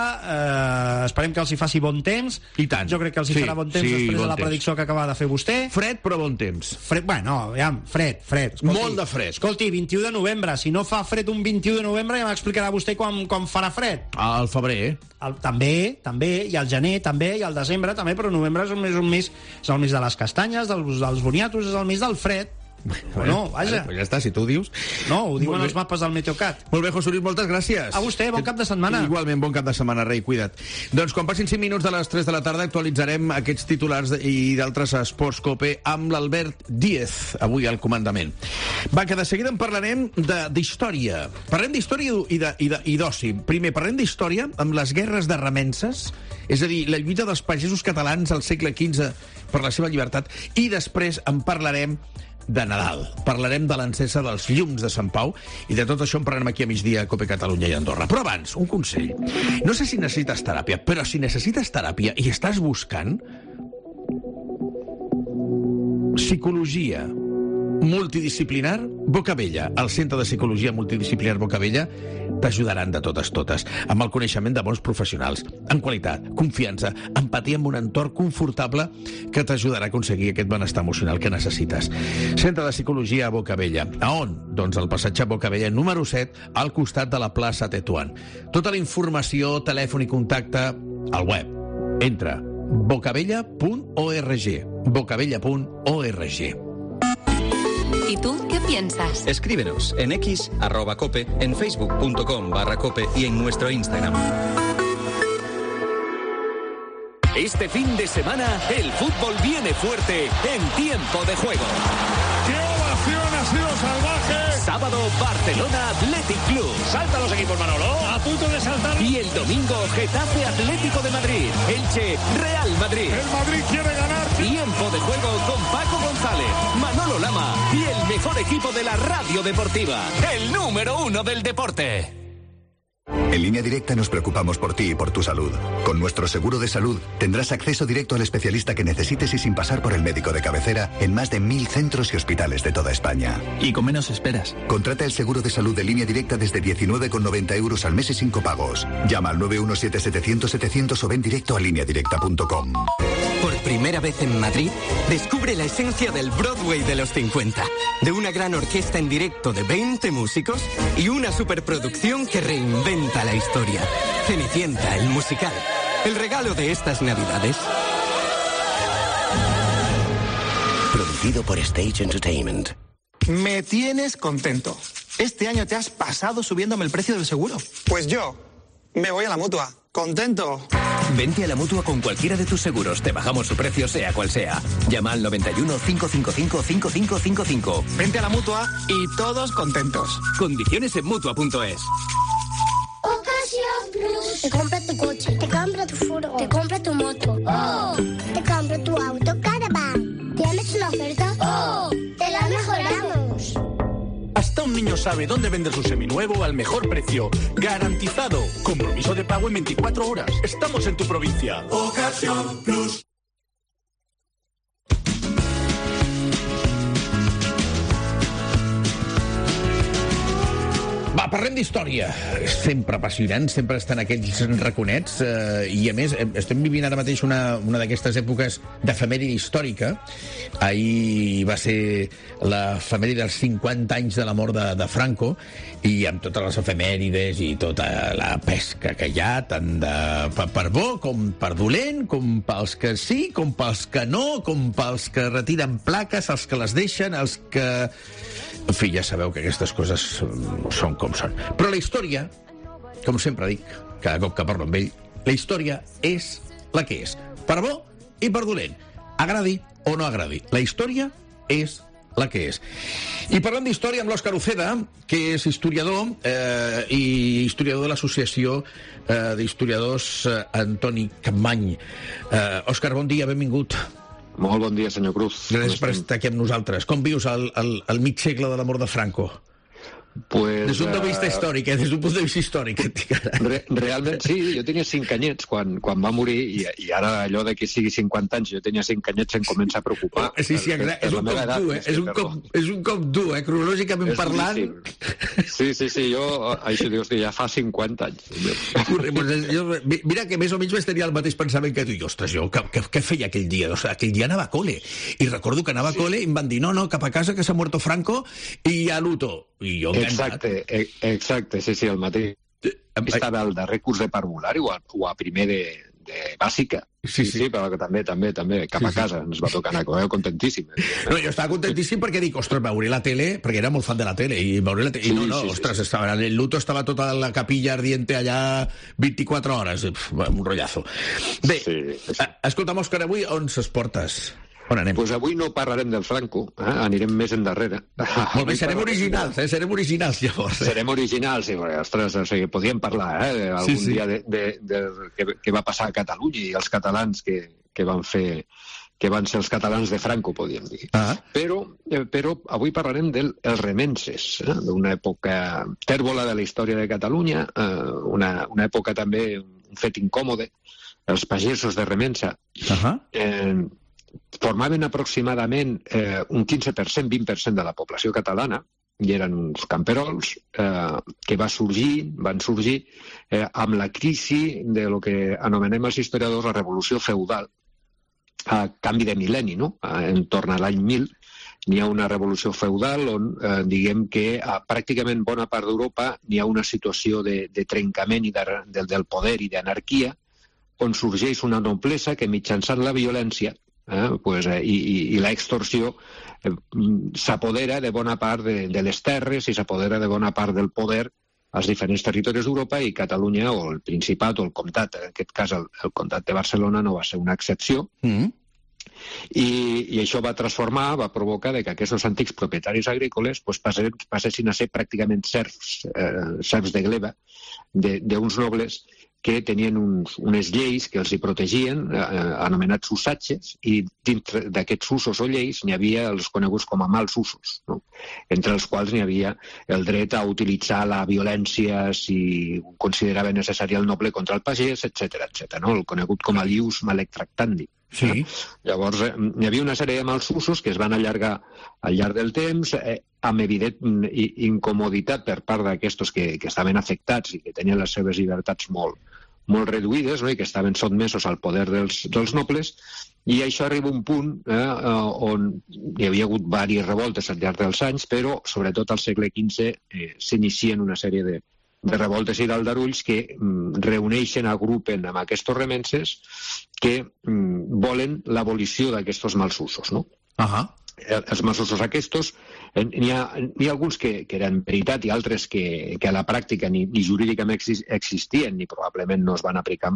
festa. Esperem que els hi faci bon temps. I tant. Jo crec que els hi farà bon temps després de la predicció que acaba de fer vostè. Fred, però bon temps. Fred. Escolti, molt de fred. Escolti, 21 de novembre. Si no fa fred un 21 de novembre, ja m'explicarà vostè quan farà fred. Al febrer. També, i al gener també, i al desembre també, però novembre és el mes de les castanyes, dels boniatos, és el mes del fred. Bueno, vaja. Pues ja està, si tu ho dius. No, ho diuen els mapes del Meteocat. Molt bé, José Luis, moltes gràcies. A vostè, bon cap de setmana. Igualment, bon cap de setmana, rei, cuida't. Doncs quan passin 5 minuts de les 3 de la tarda actualitzarem aquests titulars i d'altres a Esports Cope amb l'Albert Díez, avui al comandament. Va, que de seguida en parlarem d'història. Parlem d'història i d'oci. Primer, parlem d'història amb les guerres de remences, és a dir, la lluita dels pagesos catalans al segle XV per la seva llibertat, i després en parlarem de Nadal. Parlarem de l'encesa dels llums de Sant Pau, i de tot això en parlarem aquí a migdia a Cope Catalunya i Andorra. Però abans, un consell. No sé si necessites teràpia, però si necessites teràpia i estàs buscant psicologia, multidisciplinar Bocabella. El Centre de Psicologia Multidisciplinar Bocabella t'ajudaran de totes, amb el coneixement de bons professionals, amb qualitat, confiança, empatia amb un entorn confortable que t'ajudarà a aconseguir aquest benestar emocional que necessites. Centre de Psicologia a Bocabella. A on? Doncs al passatge Bocabella número 7, al costat de la plaça Tetuan. Tota la informació, telèfon i contacte al web. Entra bocabella.org. bocabella.org. ¿Y tú qué piensas? Escríbenos en X, @cope, en facebook.com/cope y en nuestro Instagram. Este fin de semana, el fútbol viene fuerte en Tiempo de Juego. ¡Qué ovación ha sido salvaje! Sábado, Barcelona Athletic Club. ¡Saltan los equipos, Manolo! ¡A punto de saltar! Y el domingo, Getafe Atlético de Madrid. Elche, Real Madrid. ¡El Madrid quiere ganar! Tiempo de Juego con Paco González, Manolo Lama y el mejor equipo de la radio deportiva. El número 1 del deporte. En Línea Directa nos preocupamos por ti y por tu salud. Con nuestro seguro de salud tendrás acceso directo al especialista que necesites y sin pasar por el médico de cabecera en más de 1000 centros y hospitales de toda España. Y con menos esperas. Contrata el seguro de salud de Línea Directa desde 19,90 € al mes y sin copagos. Llama al 917-700-700 o ven directo a lineadirecta.com. Por primera vez en Madrid, descubre la esencia del Broadway de los 50. De una gran orquesta en directo de 20 músicos y una superproducción que reinventa la historia. Cenicienta, el musical. El regalo de estas Navidades. Producido por Stage Entertainment. Me tienes contento. Este año te has pasado subiéndome el precio del seguro. Pues yo me voy a la Mutua. Contento. Vente a la Mutua con cualquiera de tus seguros. Te bajamos su precio, sea cual sea. Llama al 91 555 5555. Vente a la Mutua y todos contentos. Condiciones en Mutua.es. Ocasión Plus. Te compra tu coche, te compra tu furgo, te compra tu moto. ¡Oh! Te compra tu auto Caravan. ¿Tienes una oferta? ¡Oh! ¡Te la mejoramos! Hasta un niño sabe dónde vender su seminuevo al mejor precio. ¡Garantizado! Compromiso de pago en 24 horas. Estamos en tu provincia. Ocasión Plus. Va, parlem d'història. Sempre apassionant, sempre estan aquells raconets, i a més estem vivint ara mateix una d'aquestes èpoques d'efemèride històrica. Ahir va ser l'efemèride dels 50 anys de la mort de Franco, i amb totes les efemèrides i tota la pesca que hi ha, tant per bo com per dolent, com pels que sí, com pels que no, com pels que retiren plaques, els que les deixen, els que... En fi, ja sabeu que aquestes coses són com són. Però la història, com sempre dic, cada cop que parlo amb ell, la història és la que és. Per bo i per dolent. Agradi o no agradi. La història és la que és. I parlant d'història amb l'Òscar Uceda, que és historiador i historiador de l'Associació d'Historiadors Antoni Capmany. Òscar, bon dia, benvingut. Molt bon dia, senyor Cruz. Gràcies per estar aquí amb nosaltres. Com vius el mig segle de la mort de Franco? Pues, des d'un punt de vista històric, des d'un punt de vista històric. Realment, sí, jo tenia 5 anyets quan va morir, i ara allò de que sigui 50 anys, jo tenia 5 anyets, em comença a preocupar. Sí, és un cop dur, és un cop dur, cronològicament parlant. Sí, jo, això dius que ja fa 50 anys. Mira que més o menys vaig tenir el mateix pensament que tu, i ostres, jo, què feia aquell dia? Aquell dia anava a col·le, i recordo que anava a col·le i em van dir, no, cap a casa que s'ha muerto Franco, i a luto. I jo Exacte, sí, el mateix. Estava al darrer curs de parvulari o a primer de bàsica. Sí, però que també, cap a casa ens va tocar anar, contentíssim. No, jo estava contentíssim perquè dic, ostres, veuré la tele, perquè era molt fan de la tele, i veuré la tele, ostres, el luto estava tota la capilla ardiente allà 24 hores, un rotllazo. Bé, escolta'm, Òscar, avui on ses portes? On anem? Pues avui no parlarem del Franco, anirem més endarrere. Molt bé, serem originals, llavors. Serem originals, sí, perquè, ostres, o sigui, podríem parlar algun dia de què va passar a Catalunya i els catalans que van ser els catalans de Franco, podríem dir. Però avui parlarem dels remenses, d'una època tèrbola de la història de Catalunya, una època també, un fet incòmode, els pagesos de remensa. formaven aproximadament un 15%, 20% de la població catalana, i eren uns camperols que van sorgir amb la crisi de lo que anomenem els historiadors la revolució feudal, a canvi de mil·lenni, no? Entorn a l'any 1000, n'hi ha una revolució feudal on diguem que a pràcticament bona part d'Europa n'hi ha una situació de trencament del poder i d'anarquia, on sorgeix una noblesa que mitjançant la violència i l'extorsió s'apodera de bona part de les terres i s'apodera de bona part del poder als diferents territoris d'Europa, i Catalunya o el Principat o el Comtat, en aquest cas el Comtat de Barcelona no va ser una excepció, i això va provocar que aquests antics propietaris agrícoles passessin a ser pràcticament serfs de gleba d'uns nobles que tenien unes lleis que els hi protegien, anomenats usatges, i dintre d'aquests usos o lleis n'hi havia els coneguts com a mals usos, no? Entre els quals n'hi havia el dret a utilitzar la violència si considerava necessari el noble contra el pagès, etc., no? El conegut com a ius malec tractandi. Sí. Llavors, hi havia una sèrie de mals usos que es van allargar al llarg del temps, amb evident incomoditat per part d'aquestos que estaven afectats i que tenien les seves llibertats molt reduïdes, no? I que estaven sotmesos al poder dels nobles, i això arriba a un punt on hi havia hagut diverses revoltes al llarg dels anys, però sobretot al segle XV s'inicien una sèrie de revoltes i d'aldarulls que reuneixen, agrupen amb aquests remenses que volen l'abolició d'aquests mals usos, no? Els mals usos aquests, n'hi ha alguns que eren veritat i altres que a la pràctica ni jurídicament existien ni probablement no es van aplicar,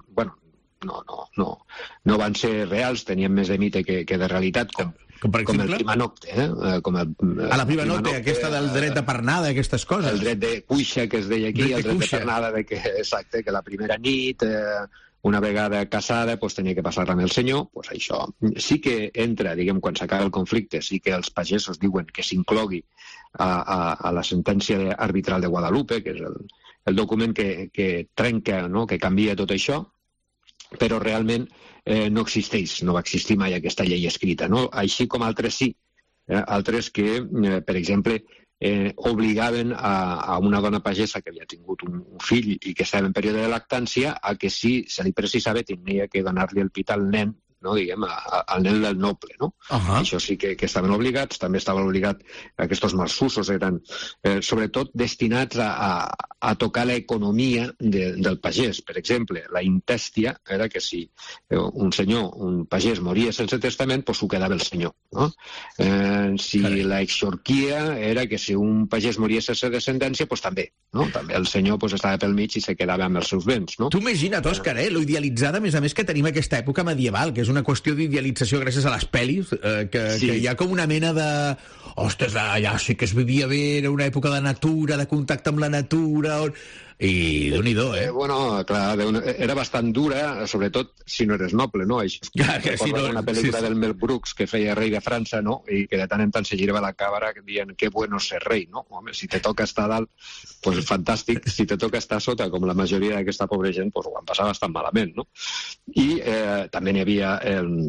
no van ser reals, tenien més de mite que de realitat, com el prima nocte. A la prima nocte, aquesta del dret de pernada, aquestes coses. El dret de cuixa, que es deia aquí, el dret de pernada, exacte, que la primera nit, una vegada casada, tenia que passar-la amb el senyor. Això sí que entra, diguem, quan s'acaba el conflicte, sí que els pagesos diuen que s'inclogui a la sentència arbitral de Guadalupe, que és el document que trenca, que canvia tot això, però realment no existeix, no va existir mai aquesta llei escrita, no? Així com altres sí, altres que, per exemple, obligaven a una dona pagesa que havia tingut un fill i que estava en període de lactància a que si se li precisava tenia que donar-li el pit al nen, diguem, al nen del noble, no? Això sí que estaven obligats. També estaven obligats, aquests mals usos eren sobretot destinats a tocar l'economia del pagès. Per exemple, la intèstia era que si un senyor, un pagès, moria sense testament, s'ho quedava el senyor, no? Si la exorquia era que si un pagès moria sense descendència, també, no? També el senyor estava pel mig i se quedava amb els seus béns, no? Tu imagina't, Òscar, lo idealitzada, a més que tenim aquesta època medieval, que és una qüestió d'idealització gràcies a les pel·lis, que hi ha com una mena de... Ostres, allà sí que es vivia bé, era una època de natura, de contacte amb la natura... I Déu-n'hi-do, clar, era bastant dura, sobretot si no eres noble, no? Una pel·lícula del Mel Brooks que feia rei de França, no? I que de tant en tant se girava la càmera dient que bueno ser rei, no? Home, si te toca estar dalt, fantàstic. Si te toca estar sota, com la majoria d'aquesta pobra gent, ho van passar bastant malament, no? I també n'hi havia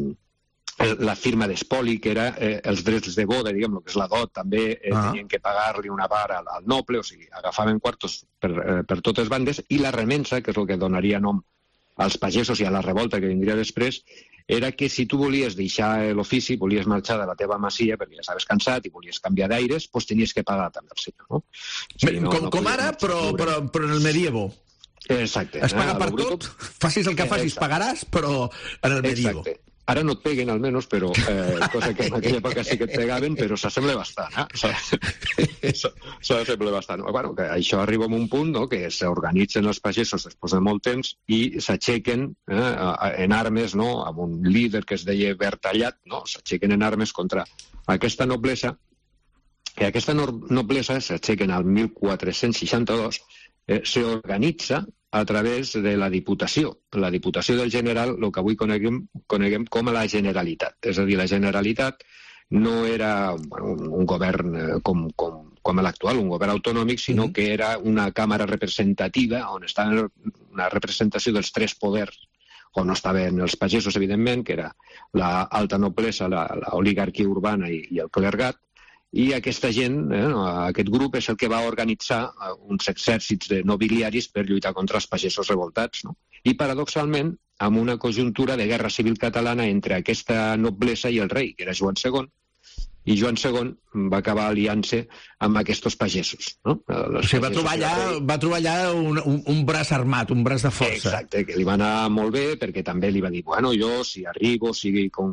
la firma d'espoli, que era els drets de boda, diguem, el que és la dot, també tenien que pagar-li una part al noble, o sigui, agafaven quartos per totes bandes, i la remensa, que és el que donaria nom als pagesos i a la revolta que vindria després, era que si tu volies deixar l'ofici, volies marxar de la teva masia perquè ja estaves cansat i volies canviar d'aires, tenies que pagar també al senyor, no? Com ara, però en el medievo. Exacte. Es paga per tot, facis el que facis, pagaràs, però en el medievo. Exacte. Ara no et peguen, almenys, però cosa que en aquella època sí que et pegaven, però s'assembla bastant, s'assembla bastant. Bueno, que això arriba a un punt, no?, que s'organitzen els pagesos després de molt temps i s'aixequen en armes, no?, amb un líder que es deia Bertallat, no?, s'aixequen en armes contra aquesta noblesa, i aquesta noblesa s'aixequen al 1462, s'organitza a través de la Diputació. La Diputació del General, el que avui coneguem com a la Generalitat. És a dir, la Generalitat no era un govern com l'actual, un govern autonòmic, sinó que era una càmera representativa on estava una representació dels tres poders on no estaven els pagesos, evidentment, que era l'alta noblesa, l'oligarquia urbana i el clergat, i aquesta gent, aquest grup, és el que va organitzar uns exèrcits de nobiliaris per lluitar contra els pagesos revoltats, no? I, paradoxalment, amb una conjuntura de guerra civil catalana entre aquesta noblesa i el rei, que era Joan II, i Joan II va acabar aliant-se amb aquests pagesos. No? O sigui, va trobar allà un braç armat, un braç de força. Exacte, que li va anar molt bé, perquè també li va dir, bueno, jo si arribo, si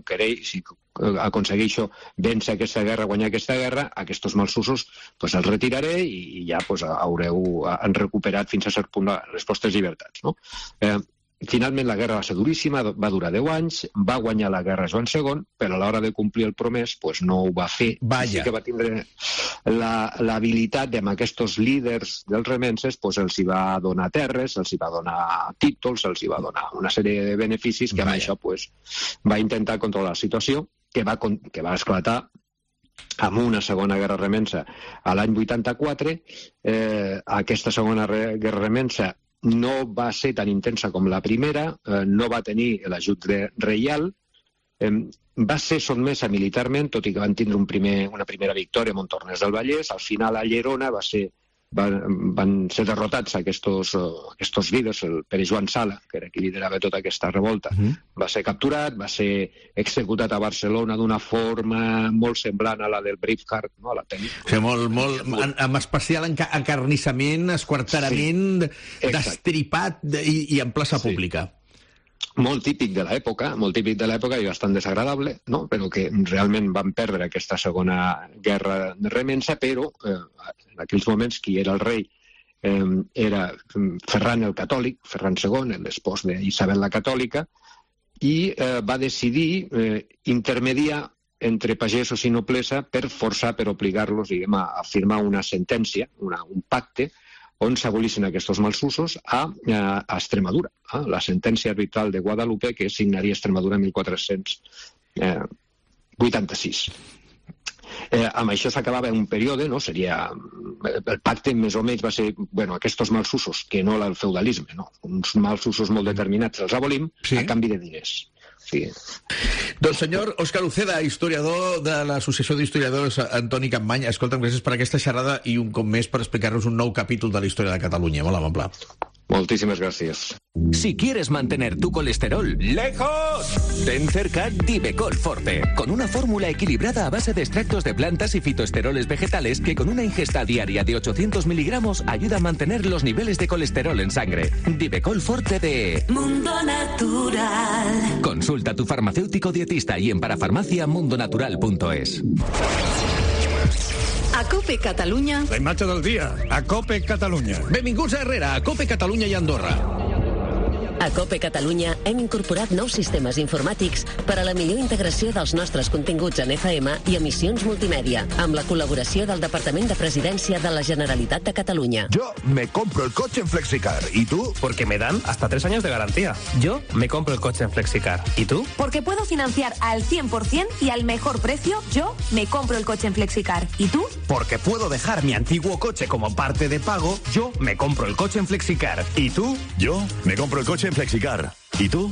aconsegueixo vèncer aquesta guerra, guanyar aquesta guerra, aquests malsusos pues, els retiraré i ja pues, han recuperat fins a cert punt les vostres llibertats. No? Finalment la guerra va ser duríssima, va durar 10 anys, va guanyar la guerra Joan II, però a l'hora de complir el promès pues, no ho va fer. Sí que va tindre l'habilitat amb aquests líders dels remenses, pues, els hi va donar terres, els hi va donar títols, els hi va donar una sèrie de beneficis que amb això pues, va intentar controlar la situació, que va esclatar amb una segona guerra remensa a l'any 84. Aquesta segona guerra remensa no va ser tan intensa com la primera, no va tenir l'ajut reial, va ser sotmesa militarment, tot i que van tindre una primera victòria a Montornès del Vallès. Al final a Llerona van ser derrotats aquests líders, el Pere Joan Sala, que era qui liderava tota aquesta revolta, va ser capturat, va ser executat a Barcelona d'una forma molt semblant a la del Braveheart, no? A la amb especial encarnissament, esquarterament, destripat i en plaça pública. Molt típic de l'època i bastant desagradable, no? Però que realment van perdre aquesta segona guerra de remensa, però en aquells moments qui era el rei era Ferran el Catòlic, Ferran II, l'espòs d'Isabel la Catòlica, i va decidir intermediar entre pagesos i noblesa per forçar, per obligar-los a firmar una sentència, un pacte, on s'abolissin aquests malsusos a Extremadura, la sentència arbitral de Guadalupe que signaria Extremadura en 1486. Amb això s'acabava un període, no? El pacte més o menys va ser, aquests malsusos, que no el feudalisme, no? Uns malsusos molt determinats els abolim a canvi de diners. Sí. Doncs senyor Òscar Uceda, historiador de l'Associació d'Historiadors Antoni Campmany, escolta'm, gràcies per aquesta xerrada i un cop més per explicar-nos un nou capítol de la història de Catalunya. Molt amable. Muchísimas gracias. Si quieres mantener tu colesterol lejos, ten cerca Divecol Forte, con una fórmula equilibrada a base de extractos de plantas y fitoesteroles vegetales que con una ingesta diaria de 800 miligramos ayuda a mantener los niveles de colesterol en sangre. Divecol Forte de Mundo Natural. Consulta a tu farmacéutico dietista y en parafarmaciamundonatural.es. A COPE Catalunya. La imatge del dia, a COPE Catalunya. Benvinguts a Herrera, a COPE Catalunya i Andorra. A COPE Catalunya hem incorporat nous sistemes informàtics per a la millor integració dels nostres continguts en FM i emissions multimèdia, amb la col·laboració del Departament de Presidència de la Generalitat de Catalunya. Yo me compro el coche en Flexicar. ¿Y tú? Porque me dan hasta 3 años de garantía. Yo me compro el coche en Flexicar. ¿Y tú? Porque puedo financiar al 100% y al mejor precio. Yo me compro el coche en Flexicar. ¿Y tú? Porque puedo dejar mi antiguo coche como parte de pago. Yo me compro el coche en Flexicar. ¿Y tú? Yo me compro el coche en Flexicar. ¿Y tú?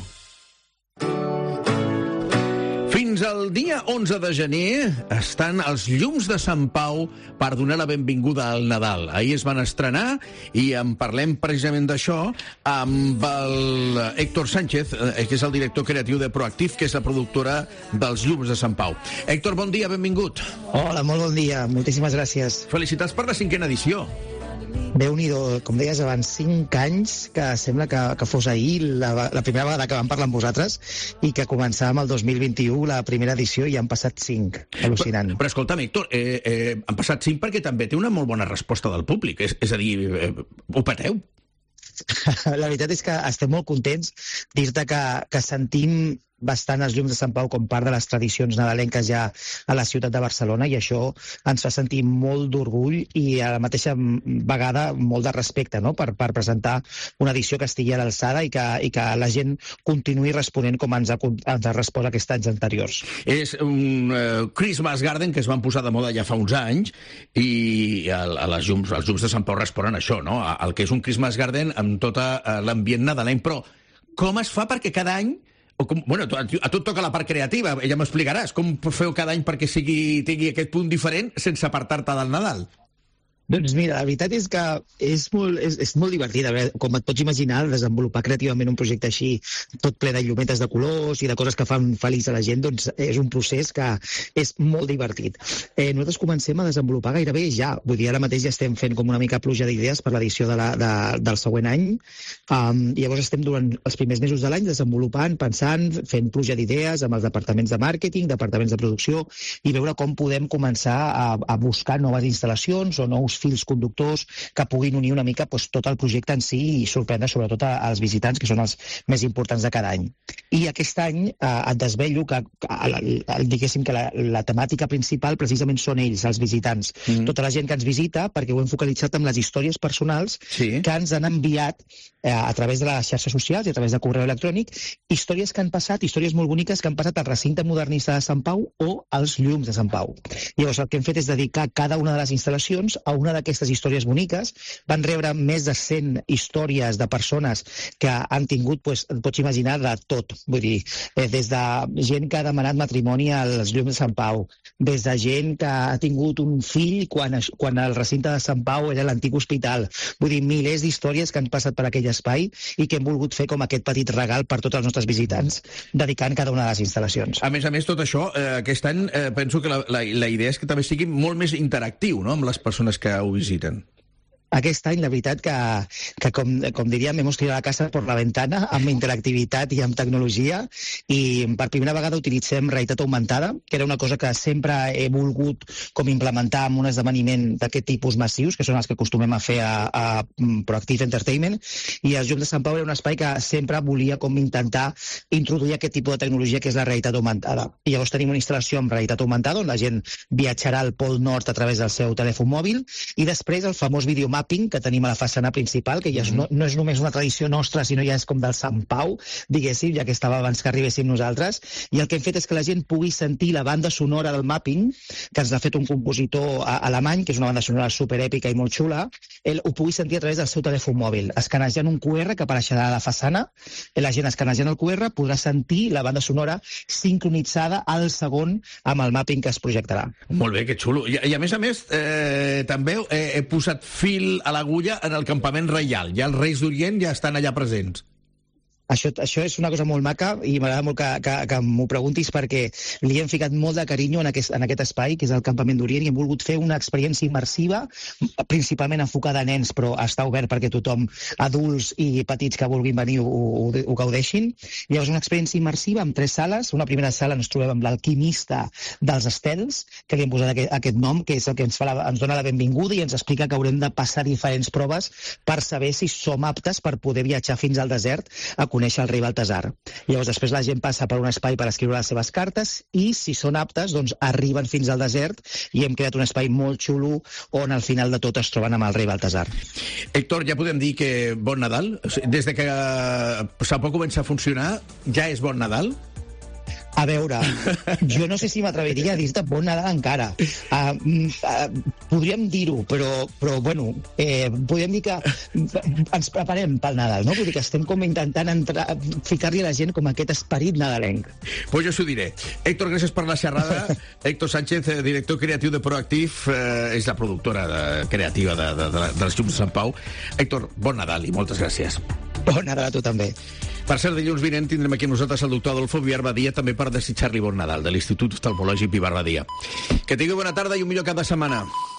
Fins al dia 11 de gener estan els llums de Sant Pau per donar la benvinguda al Nadal. Ahir es van estrenar i en parlem precisament d'això amb el Héctor Sánchez, que és el director creatiu de Proactiv, que és la productora dels llums de Sant Pau. Héctor, bon dia, benvingut. Hola, molt bon dia, moltíssimes gràcies. Felicitats per la 5ª edició. Déu-n'hi-do, com deies abans, 5 anys, que sembla que fos ahir la primera vegada que vam parlar amb vosaltres i que començàvem el 2021, la primera edició, i han passat 5. Al·lucinant. Però escolta'm, Héctor, han passat 5 perquè també té una molt bona resposta del públic. És a dir, ho peteu? La veritat és que estem molt contents. Dir-te que sentim bastant els llums de Sant Pau com part de les tradicions nadalenques ja a la ciutat de Barcelona, i això ens fa sentir molt d'orgull i a la mateixa vegada molt de respecte, no? per presentar una edició que estigui a l'alçada i que la gent continuï responent com ens ha respost aquests anys anteriors. És un Christmas Garden que es van posar de moda ja fa uns anys i els llums de Sant Pau responen a això, no? El que és un Christmas Garden amb tot l'ambient nadalenc, però com es fa perquè cada any... Bueno, a tu et toca la part creativa, ja m'explicaràs. Com feu cada any perquè tingui aquest punt diferent sense apartar-te del Nadal? Doncs mira, la veritat és que és molt divertit. A veure, com et pots imaginar, desenvolupar creativament un projecte així, tot ple de llumetes de colors i de coses que fan feliç a la gent, doncs és un procés que és molt divertit. Nosaltres comencem a desenvolupar gairebé ja. Vull dir, ara mateix ja estem fent com una mica pluja d'idees per l'edició del següent any. Llavors estem durant els primers mesos de l'any desenvolupant, pensant, fent pluja d'idees amb els departaments de màrqueting, departaments de producció, i veure com podem començar a buscar noves instal·lacions o nous fils conductors que puguin unir una mica tot el projecte en si i sorprendre sobretot als visitants, que són els més importants de cada any. I aquest any et desvello que diguéssim que la temàtica principal precisament són ells, els visitants. Tota la gent que ens visita, perquè ho hem focalitzat amb les històries personals que ens han enviat a través de les xarxes socials i a través de correu electrònic, històries que han passat, històries molt boniques que han passat al recinte modernista de Sant Pau o als llums de Sant Pau. Llavors el que hem fet és dedicar cada una de les instal·lacions a una d'aquestes històries boniques. Van rebre més de 100 històries de persones que han tingut, et pots imaginar, de tot. Vull dir, des de gent que ha demanat matrimoni als llums de Sant Pau, des de gent que ha tingut un fill quan el recinte de Sant Pau era l'antic hospital. Vull dir, milers d'històries que han passat per aquell espai i que hem volgut fer com aquest petit regal per tots els nostres visitants, dedicant cada una de les instal·lacions. A més, tot això, aquest any penso que la idea és que també sigui molt més interactiu, no?, amb les persones que ho visiten. Aquest any, la veritat que com diríem, hemos tirado la casa por la ventana amb interactivitat i amb tecnologia, i per primera vegada utilitzem realitat augmentada, que era una cosa que sempre he volgut com implementar en un esdeveniment d'aquest tipus massius, que són els que acostumem a fer a Proactive Entertainment, i el Llums de Sant Pau era un espai que sempre volia com intentar introduir aquest tipus de tecnologia que és la realitat augmentada. I llavors tenim una instal·lació amb realitat augmentada on la gent viatjarà al Pol Nord a través del seu telèfon mòbil, i després el famós videomàpping que tenim a la façana principal, que ja no és només una tradició nostra, sinó ja és com del Sant Pau, diguéssim, ja que estava abans que arribéssim nosaltres, i el que hem fet és que la gent pugui sentir la banda sonora del mapping, que ens l'ha fet un compositor alemany, que és una banda sonora superèpica i molt xula, ho pugui sentir a través del seu telèfon mòbil, escanejant un QR que apareixerà a la façana, la gent escanejant el QR podrà sentir la banda sonora sincronitzada al segon amb el mapping que es projectarà. Molt bé, que xulo. I a més, també he posat fil a l'agulla en el campament reial. Ja els Reis d'Orient ja estan allà presents. Això és una cosa molt maca i m'agrada molt que m'ho preguntis, perquè li hem ficat molt de carinyo en aquest espai, que és el Campament d'Orient, i hem volgut fer una experiència immersiva, principalment enfocada a nens, però està obert perquè tothom, adults i petits que vulguin venir, ho gaudeixin. Llavors, una experiència immersiva amb 3 sales. Una primera sala ens trobem amb l'alquimista dels estels, que li hem posat aquest nom, que és el que ens dona la benvinguda i ens explica que haurem de passar diferents proves per saber si som aptes per poder viatjar fins al desert a conèixer el rei Baltasar. Llavors, després la gent passa per un espai per escriure les seves cartes i, si són aptes, doncs arriben fins al desert i hem creat un espai molt xulo on al final de tot es troben amb el rei Baltasar. Héctor, ja podem dir que bon Nadal? Des de que Sant Pau comença a funcionar, ja és bon Nadal? A veure, jo no sé si m'atreviria a dir-te bon Nadal encara. Podríem dir-ho, però bueno, podríem dir que ens preparem pel Nadal, no? Vull dir que estem com intentant ficar-li a la gent com aquest esperit nadalenc. Pues jo s'ho diré. Héctor, gràcies per la xerrada. Héctor Sánchez, director creatiu de Proactive, és la productora creativa dels Llums de Sant Pau. Héctor, bon Nadal i moltes gràcies. Bon Nadal a tu també. Per cert, dilluns vinent tindrem aquí amb nosaltres el doctor Adolfo Villar Badia, també per desitjar-li bon Nadal, de l'Institut Oftalmològic Villar Badia. Que tingui bona tarda i un millor cap de setmana.